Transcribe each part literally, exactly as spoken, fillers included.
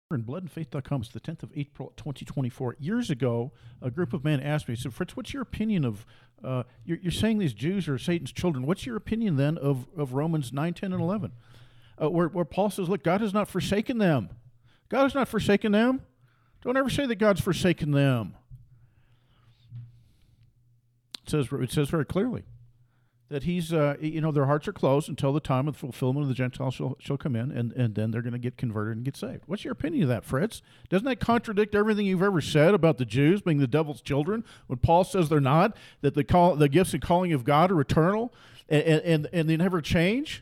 and blood and faith dot com. It's the tenth of April, twenty twenty-four. Years ago, a group of men asked me, said, Fritz, what's your opinion of, uh, you're, you're saying these Jews are Satan's children. What's your opinion then of, of Romans nine, ten, and eleven? Uh, where, where Paul says, look, God has not forsaken them. God has not forsaken them. Don't ever say that God's forsaken them. It says, it says very clearly that he's, uh, you know, their hearts are closed until the time of the fulfillment of the Gentiles shall, shall come in, and, and then they're going to get converted and get saved. What's your opinion of that, Fritz? Doesn't that contradict everything you've ever said about the Jews being the devil's children when Paul says they're not, that the, call, the gifts and calling of God are eternal and, and, and they never change?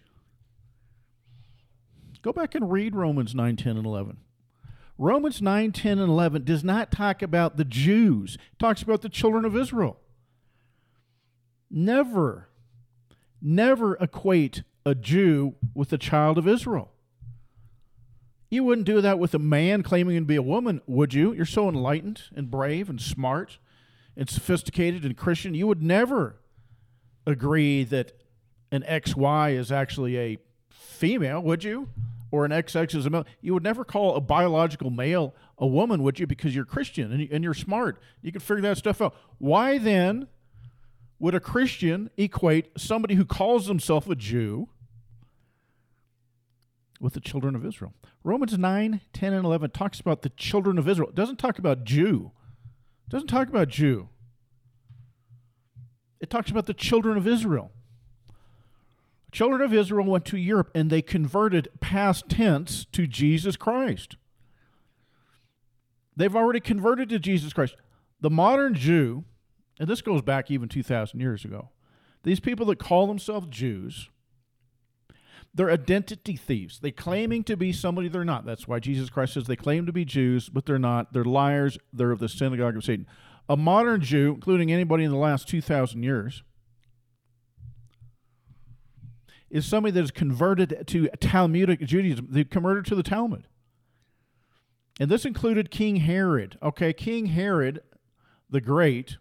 Go back and read Romans nine, ten, and eleven. Romans nine, ten, and eleven does not talk about the Jews. It talks about the children of Israel. Never Never equate a Jew with a child of Israel. You wouldn't do that with a man claiming to be a woman, would you? You're so enlightened and brave and smart and sophisticated and Christian. You would never agree that an X Y is actually a female, would you? Or an X X is a male. You would never call a biological male a woman, would you? Because you're Christian and, and you're smart. You can figure that stuff out. Why then would a Christian equate somebody who calls himself a Jew with the children of Israel? Romans nine, ten, and eleven talks about the children of Israel. It doesn't talk about Jew. It doesn't talk about Jew. It talks about the children of Israel. The children of Israel went to Europe and they converted past tense to Jesus Christ. They've already converted to Jesus Christ. The modern Jew, and this goes back even two thousand years ago. These people that call themselves Jews, they're identity thieves. They're claiming to be somebody they're not. That's why Jesus Christ says they claim to be Jews, but they're not. They're liars. They're of the synagogue of Satan. A modern Jew, including anybody in the last two thousand years, is somebody that is converted to Talmudic Judaism. They converted to the Talmud. And this included King Herod. Okay, King Herod the Great,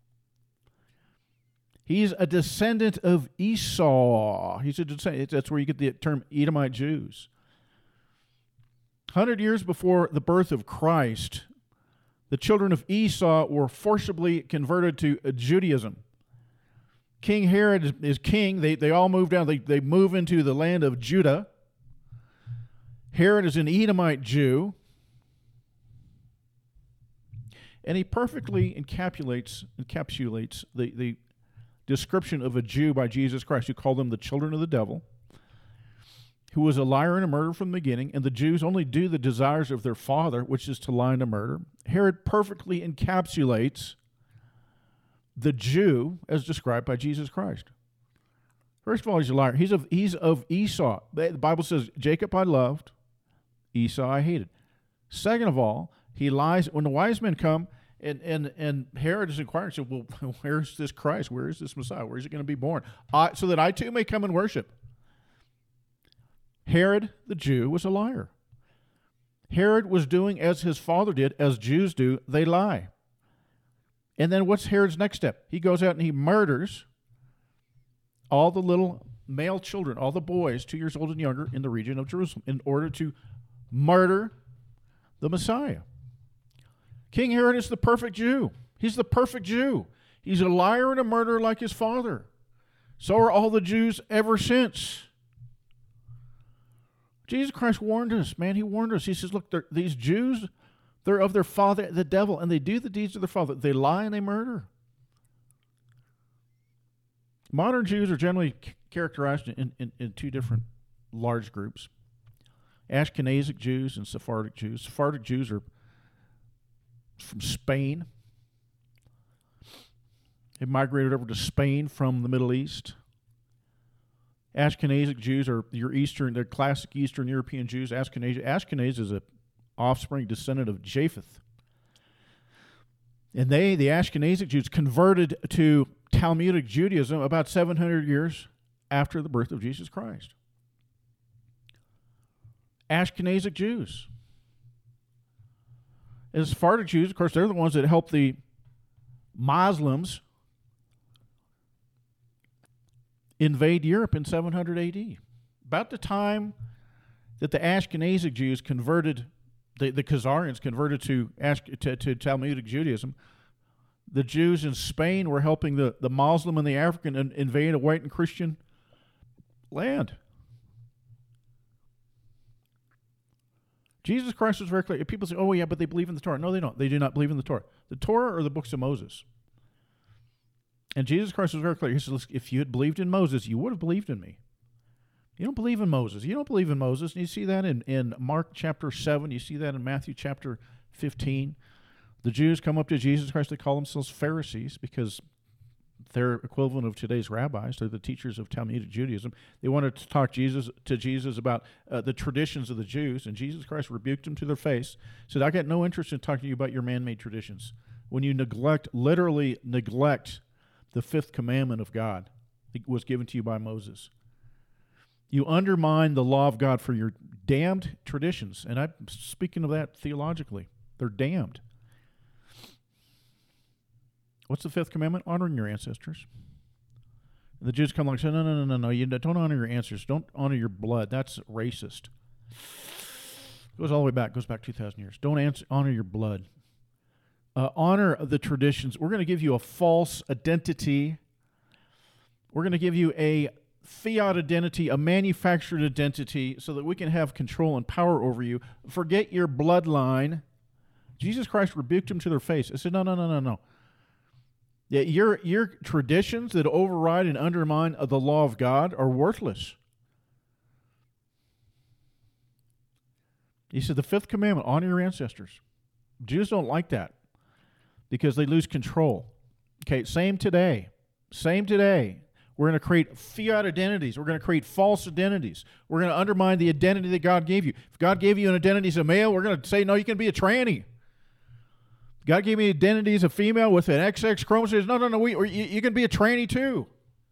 he's a descendant of Esau. He's a descendant. That's where you get the term Edomite Jews. Hundred years before the birth of Christ, the children of Esau were forcibly converted to Judaism. King Herod is, is king. They they all move down. They they move into the land of Judah. Herod is an Edomite Jew. And he perfectly encapsulates encapsulates the, the description of a Jew by Jesus Christ, who called them the children of the devil, who was a liar and a murderer from the beginning, and the Jews only do the desires of their father, which is to lie and to murder. Herod perfectly encapsulates the Jew as described by Jesus Christ. First of all, he's a liar. He's of, he's of Esau. The Bible says, Jacob I loved, Esau I hated. Second of all, he lies. When the wise men come, and, and, and Herod is inquiring, said, well, where is this Christ? Where is this Messiah? Where is he going to be born? I, so that I too may come and worship. Herod, the Jew, was a liar. Herod was doing as his father did, as Jews do, they lie. And then what's Herod's next step? He goes out and he murders all the little male children, all the boys, two years old and younger, in the region of Jerusalem, in order to murder the Messiah. King Herod is the perfect Jew. He's the perfect Jew. He's a liar and a murderer like his father. So are all the Jews ever since. Jesus Christ warned us, man. He warned us. He says, look, these Jews, they're of their father, the devil, and they do the deeds of their father. They lie and they murder. Modern Jews are generally c- characterized in, in, in two different large groups. Ashkenazic Jews and Sephardic Jews. Sephardic Jews are from Spain. They migrated over to Spain from the Middle East. Ashkenazic Jews are your Eastern, they're classic Eastern European Jews. Ashkenaz, Ashkenaz is an offspring descendant of Japheth. And they, the Ashkenazic Jews, converted to Talmudic Judaism about seven hundred years after the birth of Jesus Christ. Ashkenazic Jews. And Sephardic Jews, of course, they're the ones that helped the Muslims invade Europe in seven hundred A D. About the time that the Ashkenazic Jews converted The, the Khazarians converted to, ask, to to Talmudic Judaism. The Jews in Spain were helping the, the Muslim and the African in, invade a white and Christian land. Jesus Christ was very clear. People say, oh, yeah, but they believe in the Torah. No, they don't. They do not believe in the Torah. The Torah are the books of Moses. And Jesus Christ was very clear. He said, if you had believed in Moses, you would have believed in me. You don't believe in Moses. You don't believe in Moses. And you see that in, in Mark chapter seven. You see that in Matthew chapter fifteen. The Jews come up to Jesus Christ. They call themselves Pharisees because they're equivalent of today's rabbis. They're the teachers of Talmudic Judaism. They wanted to talk Jesus to Jesus about uh, the traditions of the Jews, and Jesus Christ rebuked them to their face. Said, I got no interest in talking to you about your man-made traditions. When you neglect, literally neglect the fifth commandment of God that was given to you by Moses. You undermine the law of God for your damned traditions. And I'm speaking of that theologically. They're damned. What's the fifth commandment? Honoring your ancestors. And the Jews come along and say, no, no, no, no, no. You don't honor your ancestors. Don't honor your blood. That's racist. It goes all the way back. It goes back two thousand years. Don't answer, honor your blood. Uh, honor the traditions. We're going to give you a false identity. We're going to give you a fiat identity, a manufactured identity, so that we can have control and power over you. Forget your bloodline. Jesus Christ rebuked them to their face. I said, no, no, no, no, no. Yeah, your, your traditions that override and undermine the law of God are worthless. He said, the fifth commandment, honor your ancestors. Jews don't like that because they lose control. Okay, same today. Same today. We're going to create fiat identities. We're going to create false identities. We're going to undermine the identity that God gave you. If God gave you an identity as a male, we're going to say, no, you can be a tranny. God gave me identity as a female with an X X chromosome. No, no, no, we, you, you can be a tranny too.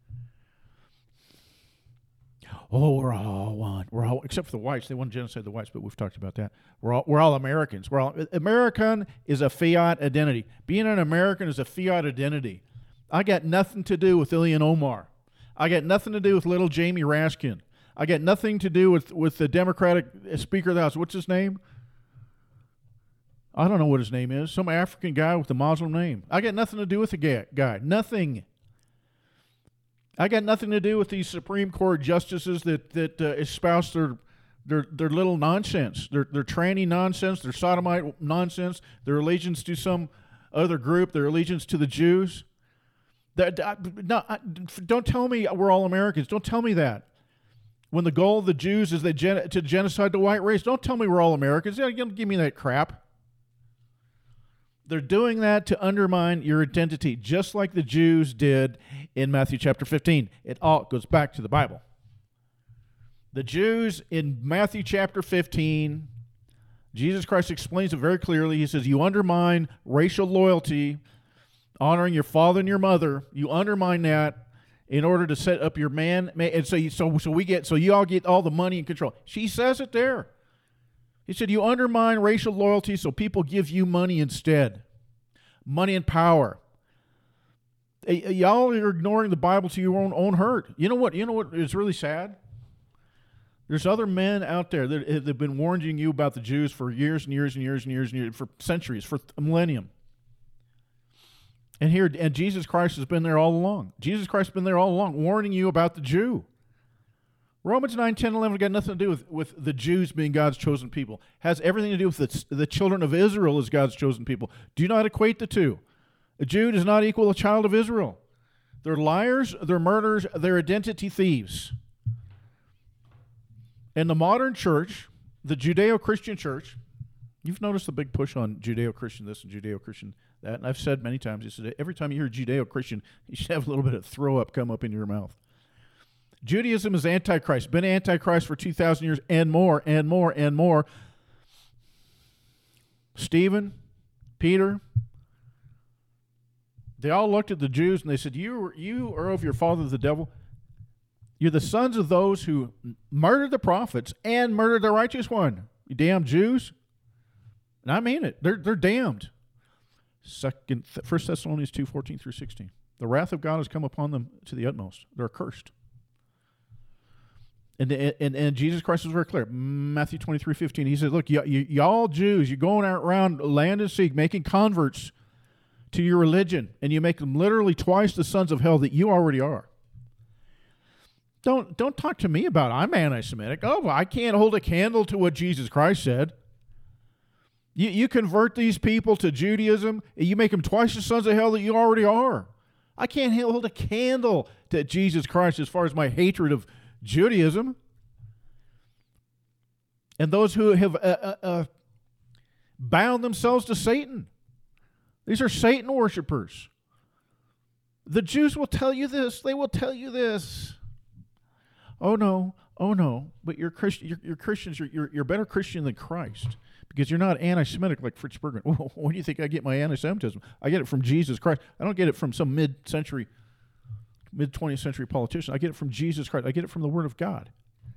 Oh, we're all one. We're all, except for the whites. They want to genocide the whites, but we've talked about that. We're all, we're all Americans. We're all, American is a fiat identity. Being an American is a fiat identity. I got nothing to do with Ilhan Omar. I got nothing to do with little Jamie Raskin. I got nothing to do with, with the Democratic Speaker of the House. What's his name? I don't know what his name is. Some African guy with a Muslim name. I got nothing to do with the guy. Nothing. I got nothing to do with these Supreme Court justices that that uh, espouse their their their little nonsense. Their their tranny nonsense. Their sodomite nonsense. Their allegiance to some other group. Their allegiance to the Jews. That, uh, no, I, don't tell me we're all Americans. Don't tell me that. When the goal of the Jews is they gen- to genocide the white race, don't tell me we're all Americans. Yeah, don't give me that crap. They're doing that to undermine your identity, just like the Jews did in Matthew chapter fifteen. It all goes back to the Bible. The Jews in Matthew chapter fifteen, Jesus Christ explains it very clearly. He says, you undermine racial loyalty, honoring your father and your mother. You undermine that in order to set up your man. And so, you, so, so we get, so you all get all the money and control. She says it there. He said, you undermine racial loyalty so people give you money instead. Money and power. Y- y'all are ignoring the Bible to your own, own hurt. You know what? You know what is really sad? There's other men out there that have been warning you about the Jews for years and years and years and years and years, for centuries, for a millennium. And here, and Jesus Christ has been there all along. Jesus Christ has been there all along, warning you about the Jew. Romans nine, ten, eleven got nothing to do with, with the Jews being God's chosen people. Has everything to do with the, the children of Israel as God's chosen people. Do not equate the two. A Jew does not equal a child of Israel. They're liars, they're murderers, they're identity thieves. In the modern church, the Judeo-Christian church, you've noticed the big push on Judeo-Christian this and Judeo-Christian that. And I've said many times, you said every time you hear Judeo-Christian, you should have a little bit of throw up come up in your mouth. Judaism is Antichrist, been Antichrist for two thousand years and more and more and more. Stephen, Peter, they all looked at the Jews and they said, you, you are of your father the devil. You're the sons of those who murdered the prophets and murdered the righteous one. You damn Jews. And I mean it. They're, they're damned. Second, First Thessalonians two, fourteen through sixteen. The wrath of God has come upon them to the utmost. They're cursed. And, and and Jesus Christ was very clear. Matthew twenty-three fifteen, he said, look, y- y- y'all Jews, you're going out around land and sea making converts to your religion, and you make them literally twice the sons of hell that you already are. Don't don't talk to me about I'm anti-Semitic. Oh, I can't hold a candle to what Jesus Christ said. You, you convert these people to Judaism, and you make them twice the sons of hell that you already are. I can't hold a candle to Jesus Christ as far as my hatred of Judaism. And those who have uh, uh, uh, bound themselves to Satan. These are Satan worshipers. The Jews will tell you this. They will tell you this. Oh, no. Oh, no. But you're, Christ- you're, you're Christians. You're, you're, you're a better Christian than Christ because you're not anti-Semitic like Fritz Bergman. Where do you think I get my anti-Semitism? I get it from Jesus Christ. I don't get it from some mid-century, mid-twentieth century politician. I get it from Jesus Christ. I get it from the Word of God.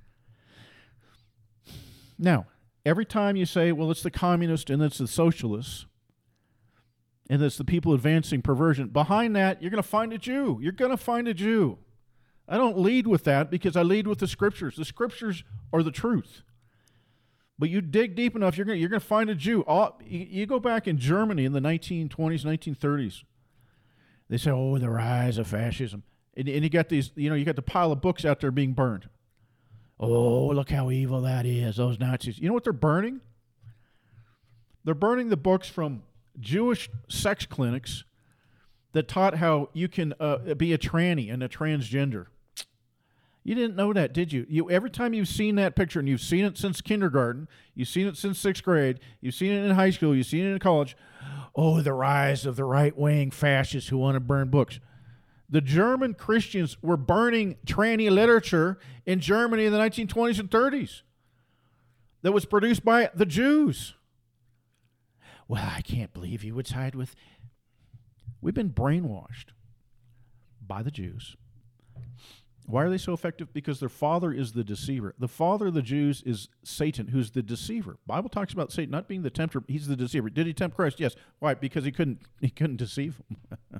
Now, every time you say, well, it's the communists and it's the socialists, and it's the people advancing perversion, behind that, you're going to find a Jew. You're going to find a Jew. I don't lead with that because I lead with the Scriptures. The Scriptures are the truth. But you dig deep enough, you're going you're going to find a Jew. All, you, you go back in Germany in the nineteen twenties, nineteen thirties. They say, oh, the rise of fascism. And, and you got these, you know, you got the pile of books out there being burned. Oh, look how evil that is, those Nazis. You know what they're burning? They're burning the books from Jewish sex clinics that taught how you can uh, be a tranny and a transgender. You didn't know that, did you? You every time you've seen that picture, and you've seen it since kindergarten, you've seen it since sixth grade, you've seen it in high school, you've seen it in college, oh, the rise of the right-wing fascists who want to burn books. The German Christians were burning tranny literature in Germany in the nineteen twenties and thirties that was produced by the Jews. Well, I can't believe you would side with... We've been brainwashed by the Jews. Why are they so effective? Because their father is the deceiver. The father of the Jews is Satan, who's the deceiver. The Bible talks about Satan not being the tempter. He's the deceiver. Did he tempt Christ? Yes. Why? Because he couldn't, he couldn't deceive him.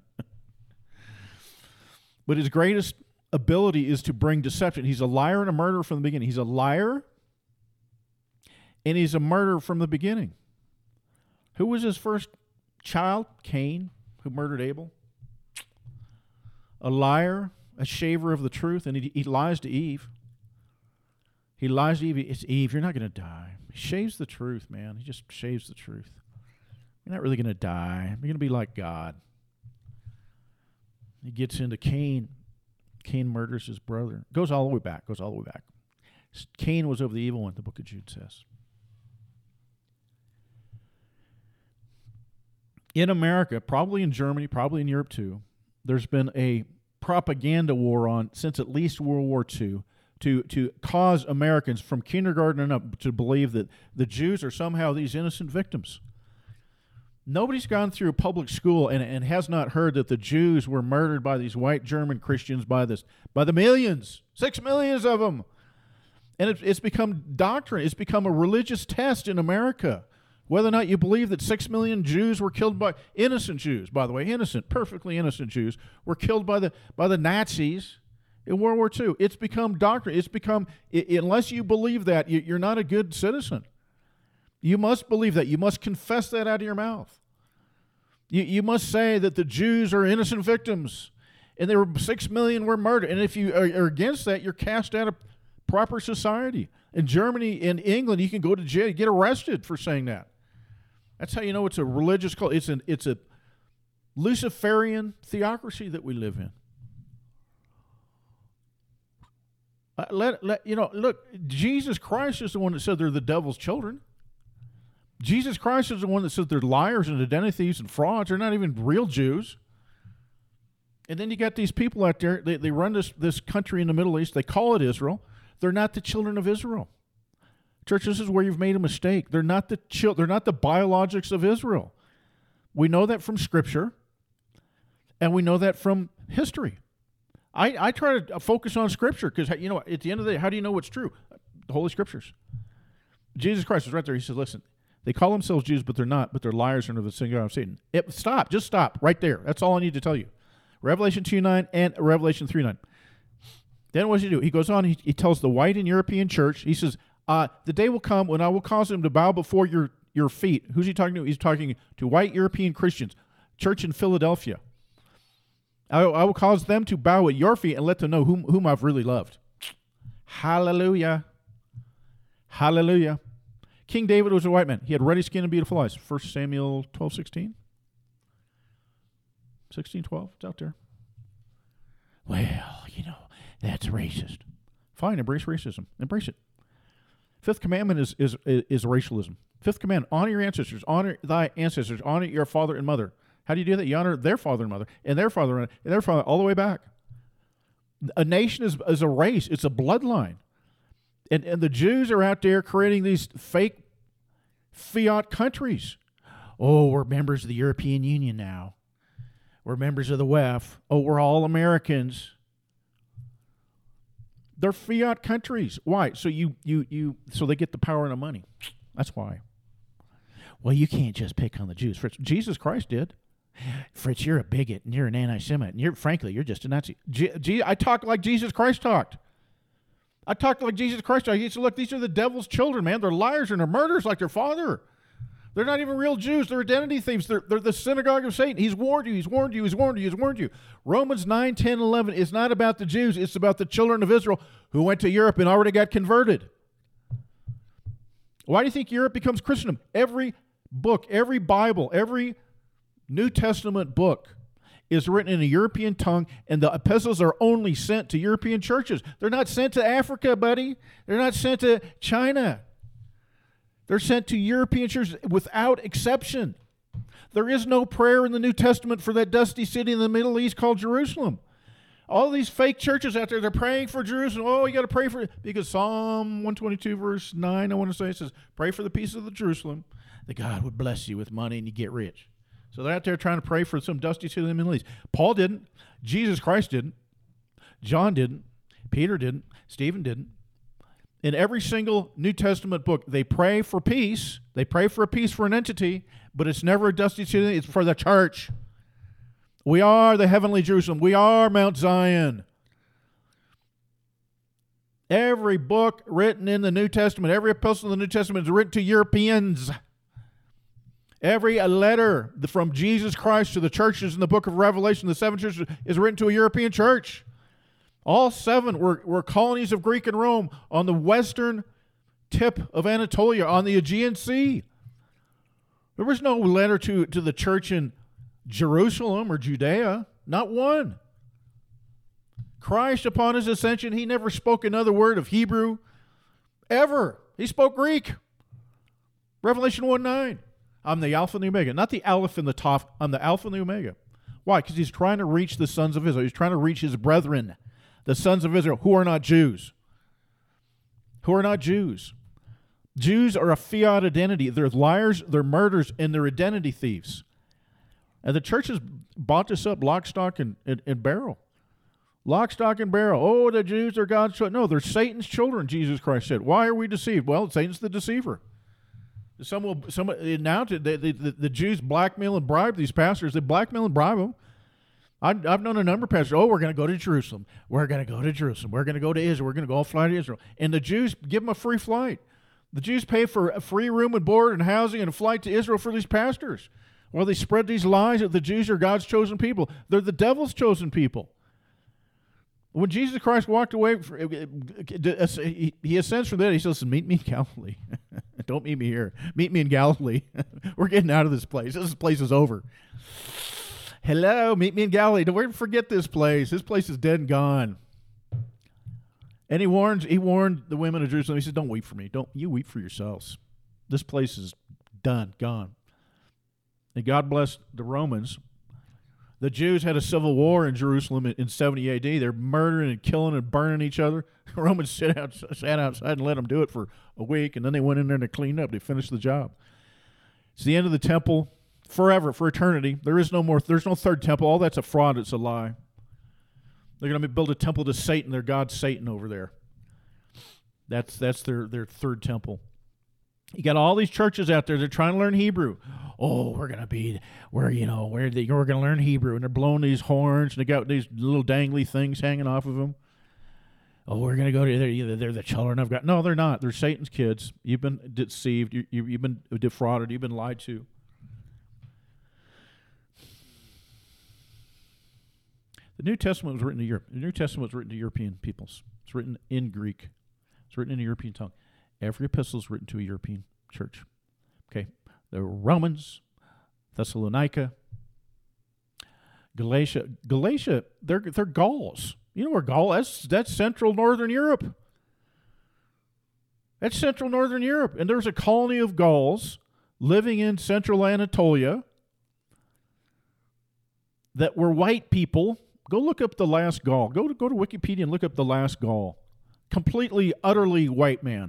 But his greatest ability is to bring deception. He's a liar and a murderer from the beginning. He's a liar and he's a murderer from the beginning. Who was his first child? Cain, who murdered Abel. A liar, a shaver of the truth, and he, he lies to Eve. He lies to Eve. It's Eve, you're not going to die. He shaves the truth, man. He just shaves the truth. You're not really going to die. You're going to be like God. He gets into Cain. Cain murders his brother. Goes all the way back. Goes all the way back. Cain was of the evil one, the book of Jude says. In America, probably in Germany, probably in Europe too, there's been a propaganda war on since at least World War Two to, to cause Americans from kindergarten and up to believe that the Jews are somehow these innocent victims. Nobody's gone through public school and, and has not heard that the Jews were murdered by these white German Christians by this by the millions, six millions of them. And it, it's become doctrine. It's become a religious test in America. Whether or not you believe that six million Jews were killed by innocent Jews, by the way, innocent, perfectly innocent Jews, were killed by the by the Nazis in World War Two. It's become doctrine. It's become, it, unless you believe that, you, you're not a good citizen. You must believe that. You must confess that out of your mouth. You, you must say that the Jews are innocent victims and there were six million were murdered. And if you are, are against that, you're cast out of proper society. In Germany, in England, you can go to jail, get arrested for saying that. That's how you know it's a religious cult. It's an it's a Luciferian theocracy that we live in. Uh, let, let you know. Look, Jesus Christ is the one that said they're the devil's children. Jesus Christ is the one that said they're liars and identity thieves and frauds. They're not even real Jews. And then you got these people out there. They they run this this country in the Middle East. They call it Israel. They're not the children of Israel. Church, this is where you've made a mistake. They're not the chil- They're not the biologics of Israel. We know that from Scripture, and we know that from history. I, I try to focus on Scripture because, you know, at the end of the day, how do you know what's true? The Holy Scriptures. Jesus Christ is right there. He says, listen, they call themselves Jews, but they're not, but they're liars under the synagogue of Satan. It, stop. Just stop right there. That's all I need to tell you. Revelation two nine and Revelation three nine. Then what does he do? He goes on, he, he tells the white and European church, he says, uh, the day will come when I will cause them to bow before your, your feet. Who's he talking to? He's talking to white European Christians, church in Philadelphia. I, I will cause them to bow at your feet and let them know whom, whom I've really loved. Hallelujah. Hallelujah. King David was a white man. He had ruddy skin and beautiful eyes. First Samuel twelve sixteen. sixteen twelve. It's out there. Well, you know, that's racist. Fine, embrace racism. Embrace it. Fifth commandment is, is, is racialism. Fifth commandment, honor your ancestors. Honor thy ancestors. Honor your father and mother. How do you do that? You honor their father and mother, and their father and their father, all the way back. A nation is, is a race. It's a bloodline. And, and the Jews are out there creating these fake fiat countries. Oh, we're members of the European Union now. We're members of the W E F. Oh, we're all Americans. They're fiat countries. Why? So you you you so they get the power and the money. That's why. Well, you can't just pick on the Jews. Fritz, Jesus Christ did. Fritz, you're a bigot and you're an anti-Semite. And you're frankly, you're just a Nazi. G- G- I talk like Jesus Christ talked. I talked like Jesus Christ talked. He said, look, these are the devil's children, man. They're liars and they're murderers like their father. They're not even real Jews. They're identity thieves. They're, they're the synagogue of Satan. He's warned you. He's warned you. He's warned you. He's warned you. Romans nine, ten, eleven is not about the Jews. It's about the children of Israel who went to Europe and already got converted. Why do you think Europe becomes Christendom? Every book, every Bible, every New Testament book is written in a European tongue, and the epistles are only sent to European churches. They're not sent to Africa, buddy. They're not sent to China. They're sent to European churches without exception. There is no prayer in the New Testament for that dusty city in the Middle East called Jerusalem. All these fake churches out there, they're praying for Jerusalem. Oh, you got to pray for it. Because Psalm one twenty-two, verse nine, I want to say, it says, pray for the peace of the Jerusalem, that God would bless you with money and you get rich. So they're out there trying to pray for some dusty city in the Middle East. Paul didn't. Jesus Christ didn't. John didn't. Peter didn't. Stephen didn't. In every single New Testament book, they pray for peace. They pray for a peace for an entity, but it's never a dusty city. It's for the church. We are the heavenly Jerusalem. We are Mount Zion. Every book written in the New Testament, every epistle in the New Testament is written to Europeans. Every letter from Jesus Christ to the churches in the book of Revelation, the seven churches, is written to a European church. All seven were, were colonies of Greek and Rome on the western tip of Anatolia, on the Aegean Sea. There was no letter to, to the church in Jerusalem or Judea, not one. Christ, upon his ascension, he never spoke another word of Hebrew, ever. He spoke Greek. Revelation one nine. I'm the Alpha and the Omega. Not the Aleph and the Toph. I'm the Alpha and the Omega. Why? Because he's trying to reach the sons of Israel. He's trying to reach his brethren, the sons of Israel, who are not Jews. Who are not Jews. Jews are a fiat identity. They're liars, they're murderers, and they're identity thieves. And the church has bought this up lock, stock, and, and, and barrel. Lock, stock, and barrel. Oh, the Jews are God's children. No, they're Satan's children, Jesus Christ said. Why are we deceived? Well, Satan's the deceiver. Some will, some now the, the, the, the Jews blackmail and bribe these pastors. They blackmail and bribe them. I, I've known a number of pastors. Oh, we're going to go to Jerusalem. We're going to go to Jerusalem. We're going to go to Israel. We're going to go all fly to Israel. And the Jews give them a free flight. The Jews pay for a free room and board and housing and a flight to Israel for these pastors. Well, they spread these lies that the Jews are God's chosen people. They're the devil's chosen people. When Jesus Christ walked away, he ascends from there. He says, meet me in Galilee. Don't meet me here. Meet me in Galilee. We're getting out of this place. This place is over. Hello, meet me in Galilee. Don't forget this place. This place is dead and gone. And he warns, he warned the women of Jerusalem. He said, don't weep for me. Don't you weep for yourselves. This place is done, gone. And God blessed the Romans. The Jews had a civil war in Jerusalem in seventy A D. They're murdering and killing and burning each other. The Romans sat, out, sat outside and let them do it for a week, and then they went in there and they cleaned up. They finished the job. It's the end of the temple forever, for eternity. There is no more. There's no third temple. All that's a fraud. It's a lie. They're going to build a temple to Satan. Their god Satan over there. That's that's their, their third temple. You got all these churches out there. They're trying to learn Hebrew. Oh, we're gonna be, we're you know, we're the, we're gonna learn Hebrew, and they're blowing these horns, and they got these little dangly things hanging off of them. oh, we're going to go to they're, they're the children of God. No, they're not. They're Satan's kids. You've been deceived. You, you, you've been defrauded. You've been lied to. The New Testament was written to Europe. The New Testament was written to European peoples. It's written in Greek. It's written in a European tongue. Every epistle is written to a European church. Okay, the Romans, Thessalonica, Galatia. Galatia, they're they're Gauls. You know where Gaul? That's that's Central Northern Europe. That's Central Northern Europe, and there's a colony of Gauls living in Central Anatolia that were white people. Go look up the last Gaul. Go to go to Wikipedia and look up the last Gaul. Completely, utterly white man.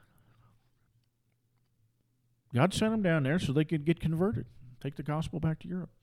God sent them down there so they could get converted, take the gospel back to Europe.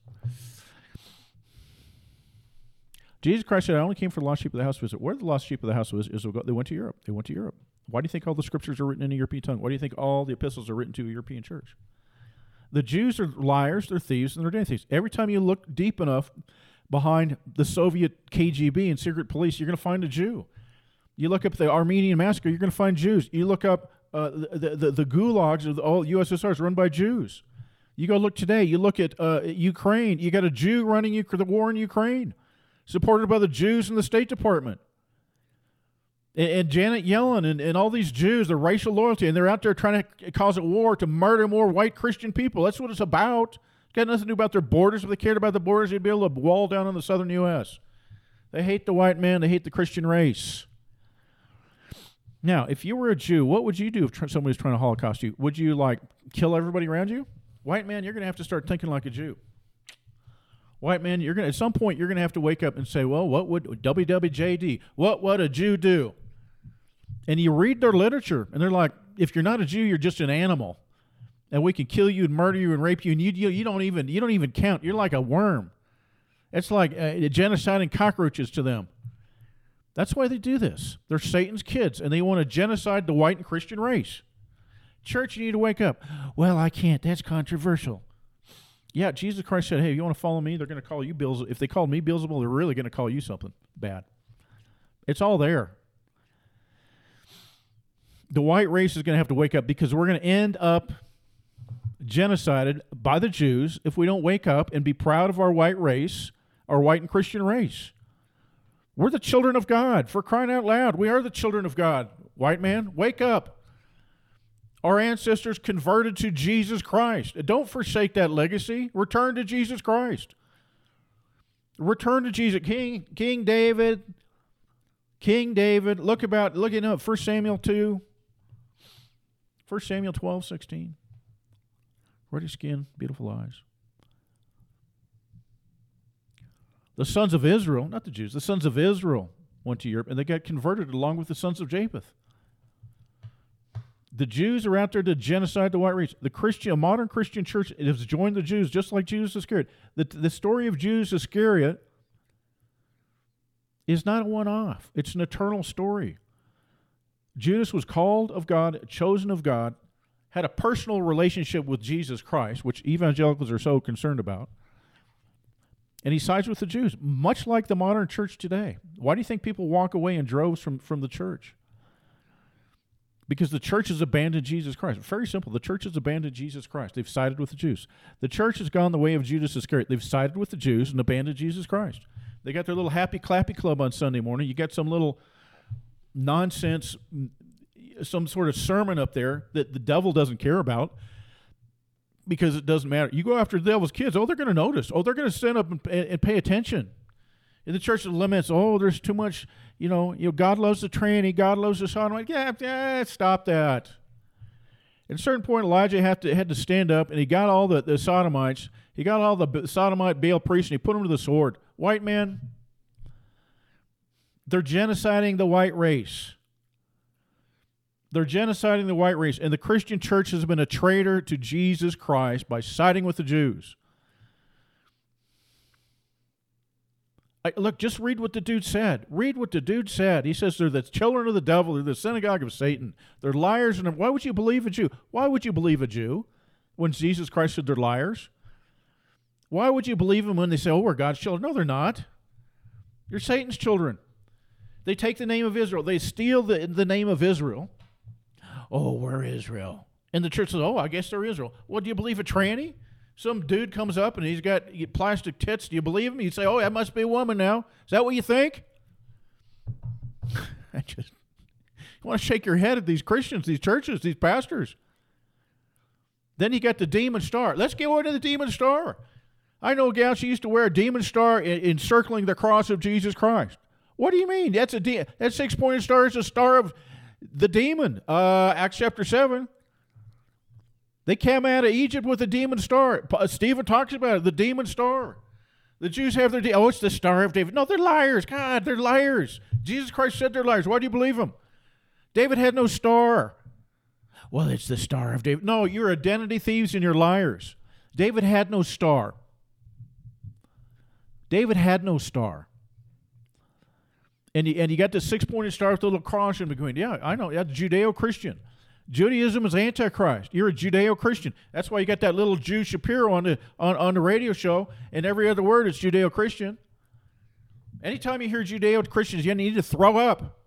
Jesus Christ said, I only came for the lost sheep of the house visit. Where the lost sheep of the house was, is they went to Europe. They went to Europe. Why do you think all the scriptures are written in a European tongue? Why do you think all the epistles are written to a European church? The Jews are liars, they're thieves, and they're damn thieves. Every time you look deep enough behind the Soviet K G B and secret police, you're going to find a Jew. You look up the Armenian massacre, you're going to find Jews. You look up uh, the, the, the gulags of the all U S S Rs run by Jews. You go look today, you look at uh, Ukraine, you got a Jew running U- the war in Ukraine, supported by the Jews in the State Department. And, and Janet Yellen and, and all these Jews, their racial loyalty, and they're out there trying to cause a war to murder more white Christian people. That's what it's about. It's got nothing to do about their borders. If they cared about the borders, they'd be able to wall down on the southern U S. They hate the white man. They hate the Christian race. Now, if you were a Jew, what would you do if tr- somebody was trying to Holocaust you? Would you, like, kill everybody around you? White man, you're going to have to start thinking like a Jew. White man, you're going at some point, you're going to have to wake up and say, well, what would W W J D, what would a Jew do? And you read their literature, and they're like, if you're not a Jew, you're just an animal. And we can kill you and murder you and rape you, and you you, you don't even you don't even count. You're like a worm. It's like uh, genocide and cockroaches to them. That's why they do this. They're Satan's kids, and they want to genocide the white and Christian race. Church, you need to wake up. Well, I can't. That's controversial. Yeah, Jesus Christ said, hey, if you want to follow me, they're going to call you Beelzebub. If they call me Beelzebub, they're really going to call you something bad. It's all there. The white race is going to have to wake up because we're going to end up genocided by the Jews if we don't wake up and be proud of our white race, our white and Christian race. We're the children of God. For crying out loud, we are the children of God. White man, wake up. Our ancestors converted to Jesus Christ. Don't forsake that legacy. Return to Jesus Christ. Return to Jesus. King King David. King David. Look about, looking up First Samuel two. First Samuel twelve, sixteen. Ruddy skin, beautiful eyes. The sons of Israel, not the Jews, the sons of Israel went to Europe, and they got converted along with the sons of Japheth. The Jews are out there to genocide the white race. The Christian, a modern Christian church has joined the Jews, just like Judas Iscariot. The, the story of Judas Iscariot is not a one-off. It's an eternal story. Judas was called of God, chosen of God, had a personal relationship with Jesus Christ, which evangelicals are so concerned about, and he sides with the Jews, much like the modern church today. Why do you think people walk away in droves from, from the church? Because the church has abandoned Jesus Christ. Very simple. The church has abandoned Jesus Christ. They've sided with the Jews. The church has gone the way of Judas Iscariot. They've sided with the Jews and abandoned Jesus Christ. They got their little happy clappy club on Sunday morning. You got some little nonsense, some sort of sermon up there that the devil doesn't care about because it doesn't matter. You go after the devil's kids, oh, they're going to notice. Oh, they're going to stand up and, and pay attention. In the church laments, oh, there's too much, you know, you know, God loves the tranny, God loves the sodomite. Yeah, yeah, stop that. At a certain point, Elijah had to had to stand up, and he got all the, the sodomites, he got all the sodomite Baal priests, and he put them to the sword. White man, they're genociding the white race. They're genociding the white race, and the Christian church has been a traitor to Jesus Christ by siding with the Jews. I, look, just read what the dude said. Read what the dude said. He says they're the children of the devil. They're the synagogue of Satan. They're liars. And why would you believe a Jew? Why would you believe a Jew when Jesus Christ said they're liars? Why would you believe them when they say, oh, we're God's children? No, they're not. You're Satan's children. They take the name of Israel. They steal the, the name of Israel. Oh, we're Israel. And the church says, oh, I guess they're Israel. Well, do you believe a tranny? Some dude comes up and he's got plastic tits. Do you believe him? You say, oh, that must be a woman now. Is that what you think? I just you want to shake your head at these Christians, these churches, these pastors. Then you got the demon star. Let's get into the demon star. I know a gal, she used to wear a demon star encircling the cross of Jesus Christ. What do you mean? That's a de- that six-pointed star is a star of the demon. Uh, Acts chapter seven. They came out of Egypt with a demon star. Stephen talks about it, the demon star. The Jews have their, de- oh, it's the Star of David. No, they're liars. God, they're liars. Jesus Christ said they're liars. Why do you believe them? David had no star. Well, it's the Star of David. No, you're identity thieves and you're liars. David had no star. David had no star. And you, and you got the six-pointed star with the little cross in between. Yeah, I know. That's Judeo-Christian. Judaism is Antichrist. You're a Judeo-Christian. That's why you got that little Jew Shapiro on the on, on the radio show, and every other word is Judeo-Christian. Anytime you hear Judeo-Christians, you need to throw up.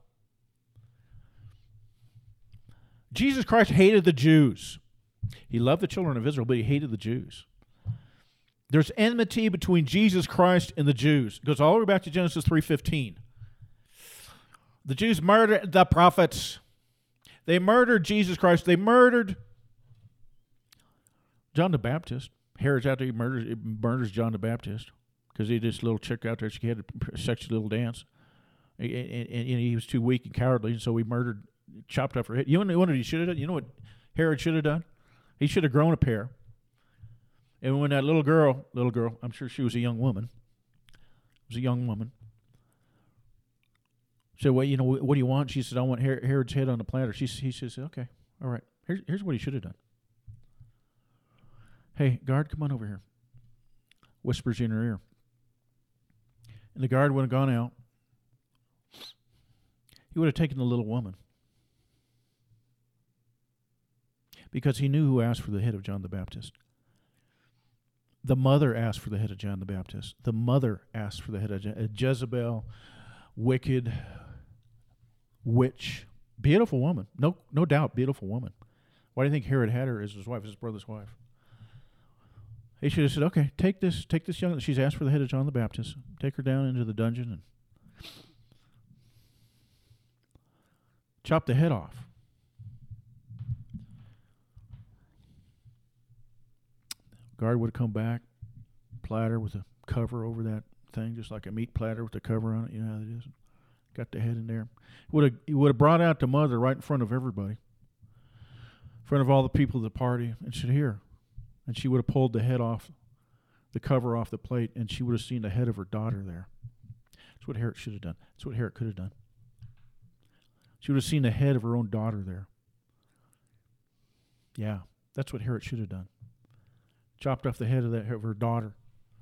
Jesus Christ hated the Jews. He loved the children of Israel, but he hated the Jews. There's enmity between Jesus Christ and the Jews. It goes all the way back to Genesis three fifteen. The Jews murdered the prophets. They murdered Jesus Christ. They murdered John the Baptist. Herod's out there, he murders, he murders John the Baptist because he had this little chick out there. She had a sexy little dance. And, and, and he was too weak and cowardly, and so he murdered, chopped off her head. You know what he should have done? You know what Herod should have done? He should have grown a pair. And when that little girl, little girl, I'm sure she was a young woman, was a young woman, said, well, you know, what do you want? She said, I want Herod's head on the platter. She, he says, okay, all right. Here's, here's what he should have done. Hey, guard, come on over here. Whispers in her ear. And the guard would have gone out. He would have taken the little woman. Because he knew who asked for the head of John the Baptist. The mother asked for the head of John the Baptist. The mother asked for the head of Je- Jezebel, wicked witch, beautiful woman. No, no doubt, beautiful woman. Why do you think Herod had her as his wife, his brother's wife? He should have said, okay, take this, take this young, she's asked for the head of John the Baptist, take her down into the dungeon and chop the head off. Guard would have come back, platter with a cover over that thing, just like a meat platter with a cover on it. You know how it is. Got the head in there. Would have he would have brought out the mother right in front of everybody, in front of all the people at the party, and said, "Here," and she would have pulled the head off, the cover off the plate, and she would have seen the head of her daughter there. That's what Herod should have done. That's what Herod could have done. She would have seen the head of her own daughter there. Yeah, that's what Herod should have done. Chopped off the head of, that, of her daughter.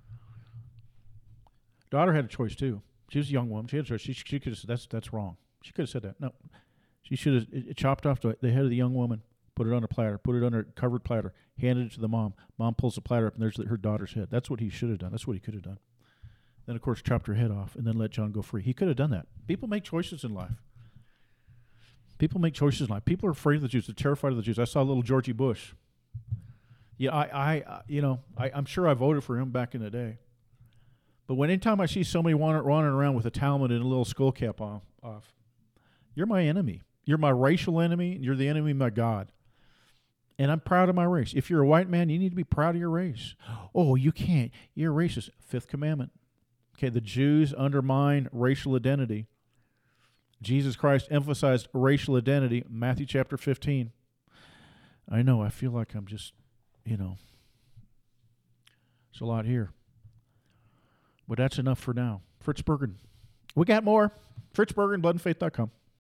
Daughter had a choice too. She was a young woman. She had a choice. She, she could have said, that's, that's wrong. She could have said that. No. She should have it, it chopped off the, the head of the young woman, put it on a platter, put it on a covered platter, handed it to the mom. Mom pulls the platter up, and there's the, her daughter's head. That's what he should have done. That's what he could have done. Then, of course, chopped her head off and then let John go free. He could have done that. People make choices in life. People make choices in life. People are afraid of the Jews. They're terrified of the Jews. I saw little Georgie Bush. Yeah, I, I, you know, I, I'm sure I voted for him back in the day. But when anytime I see somebody running around with a Talmud and a little skull cap off, off, you're my enemy. You're my racial enemy, and you're the enemy of my God. And I'm proud of my race. If you're a white man, you need to be proud of your race. Oh, you can't. You're racist. Fifth commandment. Okay, the Jews undermine racial identity. Jesus Christ emphasized racial identity. Matthew chapter fifteen. I know, I feel like I'm just, you know, there's a lot here. But that's enough for now. Fritz Bergen. We got more. Fritz Bergen, blood and faith dot com.